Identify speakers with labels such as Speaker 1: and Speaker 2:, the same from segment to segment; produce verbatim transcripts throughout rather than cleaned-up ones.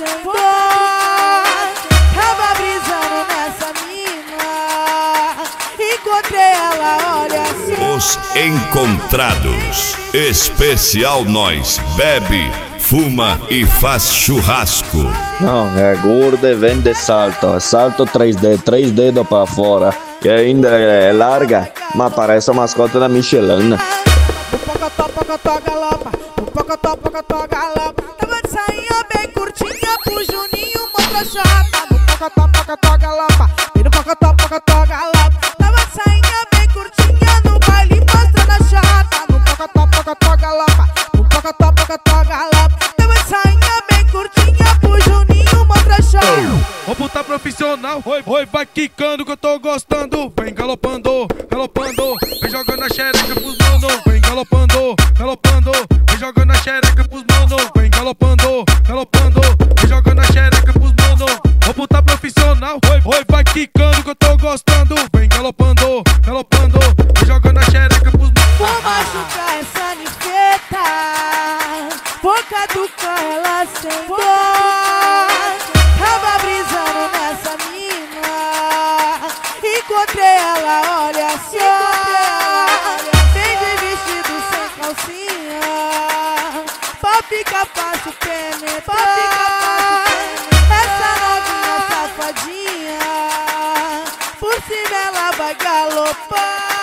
Speaker 1: sentou. Tava brisando nessa mina, encontrei ela, olha assim.
Speaker 2: Os Encontrados. Especial Nós. Bebe, fuma e faz churrasco.
Speaker 3: Não, é gordo e vende salto. Salto três D, três dedos pra fora. E ainda é larga, mas parece a mascote da Michelin.
Speaker 1: Pocotó, pocotó, galopa. Pocotó, pocotó, galopa. Tava de sainha bem curtinha pro Juninho, mostra chata. No pocotó, pocotó, galopa. E no pocotó, pocotó, galopa. Tava de sainha bem curtinha no baile, mostrando a chata. No pocotó, pocotó, galopa. No pocotó, pocotó, galopa. Tava de sainha bem curtinha pro Juninho, mostra chata.
Speaker 4: Vou botar profissional, oi, oi, vai quicando que eu tô gostando. Vem galopando, galopando, vem jogando a xereca pros mano. Vem galopando, galopando, vem jogando a xereca pros mano. Vem galopando, galopando, vem jogando a xereca pros mano. Vou botar profissional, oi, oi, vai quicando que eu tô gostando. Vem galopando, galopando, vem jogando a xereca pros mano.
Speaker 1: Vou machucar essa nifeta, vou caducar ela sem dor. Tava brisando nessa mina, encontrei ela, olha só. Vem de vestido sem calcinha, pra ficar fácil penetrar. Essa novinha safadinha, por cima ela vai galopar.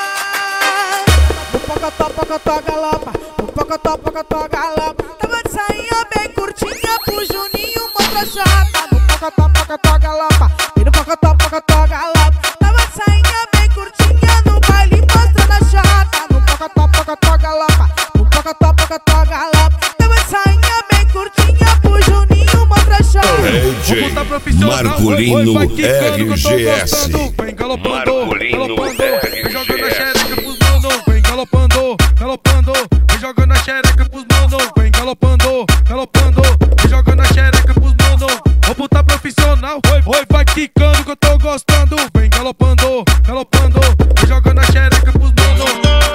Speaker 1: No pocotó, pocotó, galopa. No pocotó, pocotó, galopa. Tava de sainha bem curtinha pro Juninho, mostra chata. No pocotó, pocotó, galopa. E no pocotó, pocotó, galopa. Tava de sainha bem curtinha no baile, mostrando a chata. No pocotó, pocotó, galopa. No pocotó, pocotó, galopa. Tava de sainha bem curtinha pro Juninho, mostra chata.
Speaker 2: D J Marcolino R G S.
Speaker 4: Vem galopando,
Speaker 2: Marcolino
Speaker 4: galopando, vem jogando a
Speaker 2: R G S.
Speaker 4: xereca pros mano. Vem galopando, galopando, vem jogando a xereca pros mano. Vem galopando, galopando, vem jogando a xereca pros mano. Vou botar profissional, oi, oi, vai quicando que eu tô gostando. Vem galopando, galopando, vem jogando a xereca pros mano.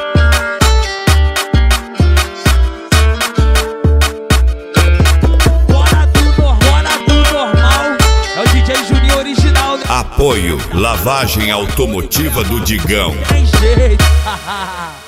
Speaker 5: Bora do normal, bora do normal. É o D J Juninho original.
Speaker 2: Apoio Lavagem Automotiva do Digão.
Speaker 5: Tem jeito.